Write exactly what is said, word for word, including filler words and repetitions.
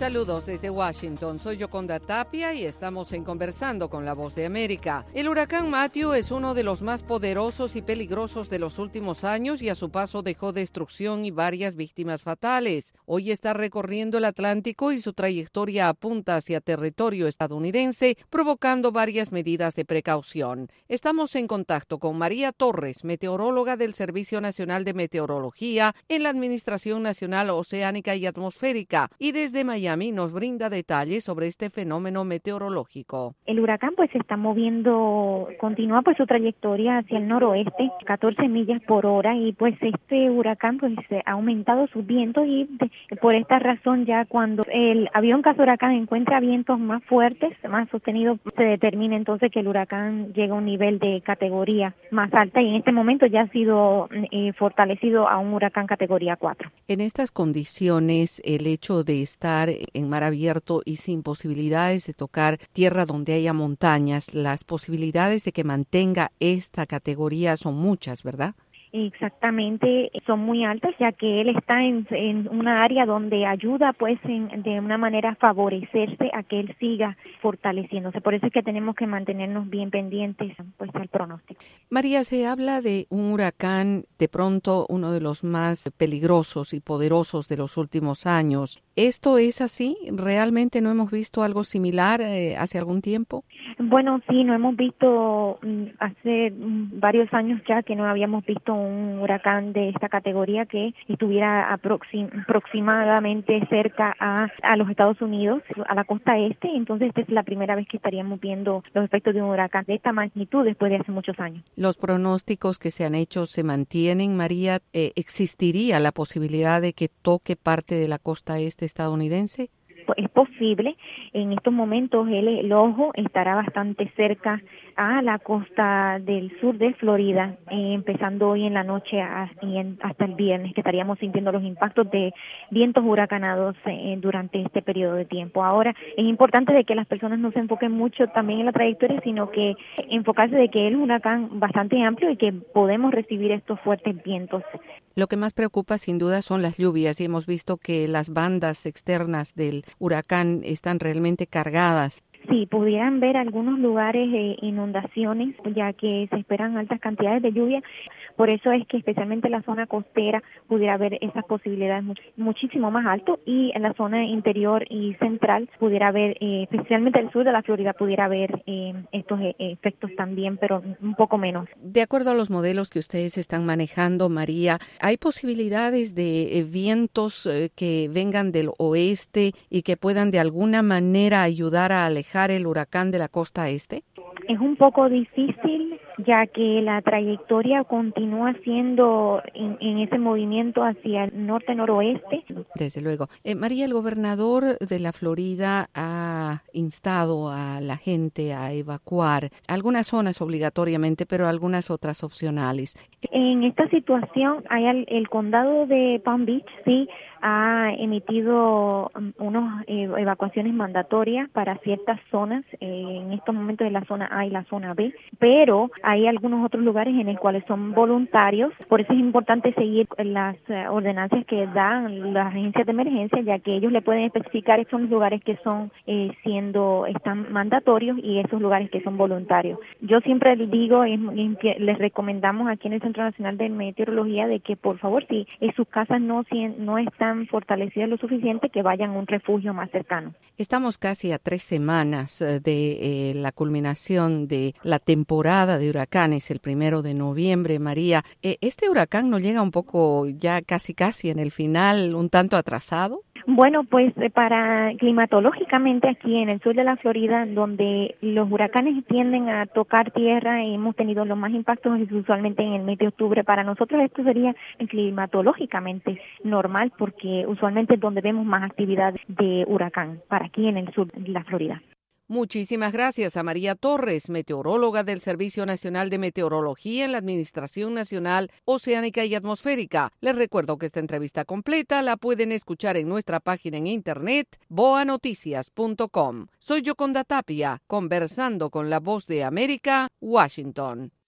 Saludos desde Washington, soy Yoconda Tapia y estamos en Conversando con la Voz de América. El huracán Matthew es uno de los más poderosos y peligrosos de los últimos años y a su paso dejó destrucción y varias víctimas fatales. Hoy está recorriendo el Atlántico y su trayectoria apunta hacia territorio estadounidense, provocando varias medidas de precaución. Estamos en contacto con María Torres, meteoróloga del Servicio Nacional de Meteorología en la Administración Nacional Oceánica y Atmosférica, y desde Miami nos brinda detalles sobre este fenómeno meteorológico. El huracán pues se está moviendo, continúa pues su trayectoria hacia el noroeste, catorce millas por hora, y pues este huracán pues ha aumentado sus vientos y de, por esta razón ya cuando el avión caza huracán encuentra vientos más fuertes, más sostenidos, se determina entonces que el huracán llega a un nivel de categoría más alta y en este momento ya ha sido eh, fortalecido a un huracán categoría cuatro. En estas condiciones, el hecho de estar en mar abierto y sin posibilidades de tocar tierra donde haya montañas, las posibilidades de que mantenga esta categoría son muchas, ¿verdad? Exactamente, son muy altas, ya que él está en, en una área donde ayuda pues en, de una manera a favorecerse a que él siga fortaleciéndose. Por eso es que tenemos que mantenernos bien pendientes pues al pronóstico. María, se habla de un huracán, de pronto uno de los más peligrosos y poderosos de los últimos años. ¿Esto es así? ¿Realmente no hemos visto algo similar eh, hace algún tiempo? Bueno, sí, no hemos visto mm, hace mm, varios años ya que no habíamos visto un huracán de esta categoría que estuviera aproxim, aproximadamente cerca a, a los Estados Unidos, a la costa este. Entonces esta es la primera vez que estaríamos viendo los efectos de un huracán de esta magnitud después de hace muchos años. ¿Los pronósticos que se han hecho se mantienen, María? Eh, ¿Existiría la posibilidad de que toque parte de la costa este estadounidense? Es posible. En estos momentos el, el ojo estará bastante cerca a la costa del sur de Florida, eh, empezando hoy en la noche a, y en, hasta el viernes, que estaríamos sintiendo los impactos de vientos huracanados eh, durante este periodo de tiempo. Ahora, es importante de que las personas no se enfoquen mucho también en la trayectoria, sino que enfocarse de que es un huracán bastante amplio y que podemos recibir estos fuertes vientos. Lo que más preocupa sin duda son las lluvias y hemos visto que las bandas externas del huracán están realmente cargadas. Sí, pudieran ver algunos lugares de inundaciones, ya que se esperan altas cantidades de lluvia. Por eso es que especialmente en la zona costera pudiera haber esas posibilidades much- muchísimo más alto, y en la zona interior y central pudiera haber, eh, especialmente el sur de la Florida, pudiera haber eh, estos eh, efectos también, pero un poco menos. De acuerdo a los modelos que ustedes están manejando, María, ¿hay posibilidades de eh, vientos eh, que vengan del oeste y que puedan de alguna manera ayudar a alejar el huracán de la costa este? Es un poco difícil, ya que la trayectoria continúa siendo en, en ese movimiento hacia el norte-noroeste. Desde luego. Eh, María, el gobernador de la Florida ha instado a la gente a evacuar algunas zonas obligatoriamente, pero algunas otras opcionales. En esta situación, hay el, el condado de Palm Beach, sí, ha emitido unas eh, evacuaciones mandatorias para ciertas zonas, eh, en estos momentos de la zona A y la zona B, pero hay algunos otros lugares en los cuales son voluntarios. Por eso es importante seguir las eh, ordenanzas que dan las agencias de emergencia, ya que ellos le pueden especificar esos lugares que son eh, siendo, están mandatorios y esos lugares que son voluntarios. Yo siempre les digo, es, es, les recomendamos aquí en el Centro Nacional de Meteorología de que por favor, si en sus casas no, si, no están fortalecidas lo suficiente, que vayan a un refugio más cercano. Estamos casi a tres semanas de eh, la culminación de la temporada de huracanes, el primero de noviembre, María. Eh, ¿Este huracán no llega un poco ya casi casi en el final, un tanto atrasado? Bueno, pues para climatológicamente aquí en el sur de la Florida, donde los huracanes tienden a tocar tierra, hemos tenido los más impactos usualmente en el mes de octubre. Para nosotros esto sería climatológicamente normal, porque usualmente es donde vemos más actividad de huracán, para aquí en el sur de la Florida. Muchísimas gracias a María Torres, meteoróloga del Servicio Nacional de Meteorología en la Administración Nacional Oceánica y Atmosférica. Les recuerdo que esta entrevista completa la pueden escuchar en nuestra página en internet boa noticias punto com. Soy Yoconda Tapia, conversando con la Voz de América, Washington.